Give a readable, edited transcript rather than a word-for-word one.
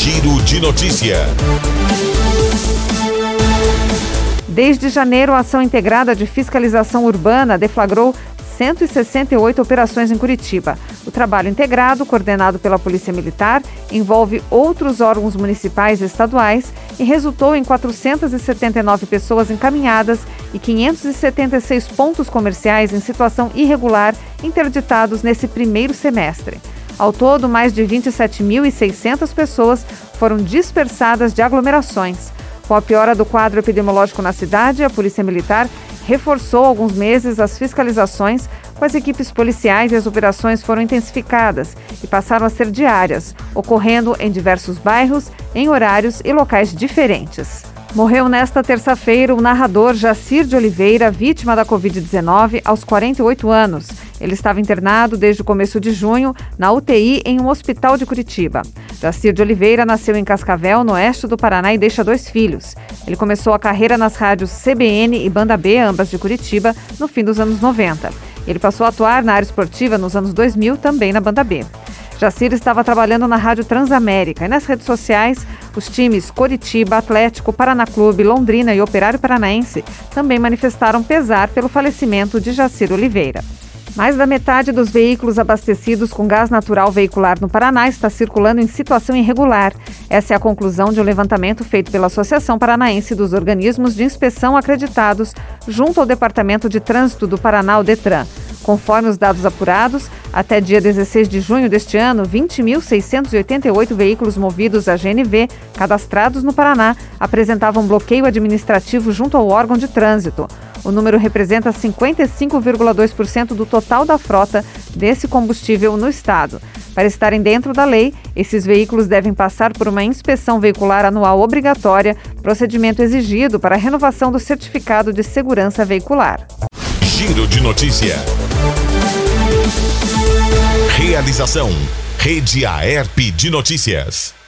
Giro de Notícia. Desde janeiro, a Ação Integrada de Fiscalização Urbana deflagrou 168 operações em Curitiba. O trabalho integrado, coordenado pela Polícia Militar, envolve outros órgãos municipais e estaduais e resultou em 479 pessoas encaminhadas e 576 pontos comerciais em situação irregular interditados nesse primeiro semestre. Ao todo, mais de 27.600 pessoas foram dispersadas de aglomerações. Com a piora do quadro epidemiológico na cidade, a Polícia Militar reforçou há alguns meses as fiscalizações com as equipes policiais e as operações foram intensificadas e passaram a ser diárias, ocorrendo em diversos bairros, em horários e locais diferentes. Morreu nesta terça-feira o narrador Jacir de Oliveira, vítima da Covid-19, aos 48 anos. Ele estava internado desde o começo de junho na UTI em um hospital de Curitiba. Jacir de Oliveira nasceu em Cascavel, no oeste do Paraná, e deixa 2 filhos. Ele começou a carreira nas rádios CBN e Banda B, ambas de Curitiba, no fim dos anos 90. Ele passou a atuar na área esportiva nos anos 2000, também na Banda B. Jacir estava trabalhando na Rádio Transamérica e nas redes sociais, os times Coritiba, Atlético, Paraná Clube, Londrina e Operário Paranaense também manifestaram pesar pelo falecimento de Jacir Oliveira. Mais da metade dos veículos abastecidos com gás natural veicular no Paraná está circulando em situação irregular. Essa é a conclusão de um levantamento feito pela Associação Paranaense dos Organismos de Inspeção Acreditados junto ao Departamento de Trânsito do Paraná, o DETRAN. Conforme os dados apurados, até dia 16 de junho deste ano, 20.688 veículos movidos a GNV, cadastrados no Paraná, apresentavam bloqueio administrativo junto ao órgão de trânsito. O número representa 55,2% do total da frota desse combustível no estado. Para estarem dentro da lei, esses veículos devem passar por uma inspeção veicular anual obrigatória, procedimento exigido para a renovação do certificado de segurança veicular. Giro de Notícia. Realização: Rede Aerp de Notícias.